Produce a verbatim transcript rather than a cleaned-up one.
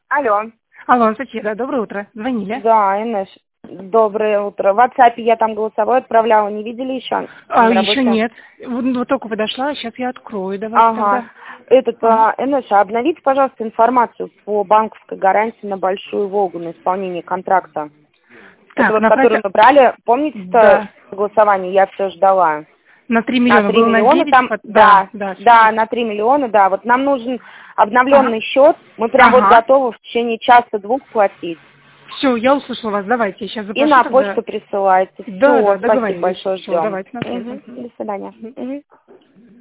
Алло. Алло, Анастасия, да, доброе утро. Звонили? Да, Инесс. Доброе утро. В WhatsApp я там голосовой отправляла, не видели еще? А, На еще работе? нет. Вот, вот только подошла, сейчас я открою. Давайте Ага. тогда. Этот, Ага. а, Инесс, а обновите, пожалуйста, информацию по банковской гарантии на Большую Волгу, на исполнение контракта. Это Так, вот, на который проте- мы брали, помните, Да. голосование, я все ждала. На три На миллиона три было на миллиона девять. там, под- да, Да, да. да, на три миллиона, да. Вот нам нужен Ага. обновленный счет, мы прям вот Ага. готовы в течение часа-двух платить. Все, я услышала вас. Давайте, я сейчас И запрошу на тогда. почту присылайте. Да, Все, да, спасибо договорились. большое, Все, ждем. давайте на связи. Мгм. До свидания. Мгм.